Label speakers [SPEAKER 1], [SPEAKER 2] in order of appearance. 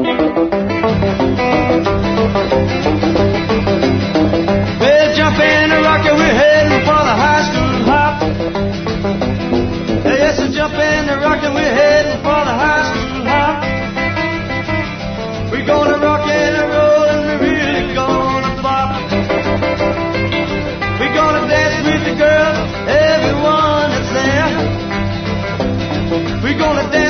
[SPEAKER 1] Well, jump in the rocket, we're heading for the high school hop. Yes, jump in the rocket, we're heading for the high school hop. We're gonna rock and roll and we're really gonna bop. We're gonna dance with the girls, everyone that's there. We're gonna dance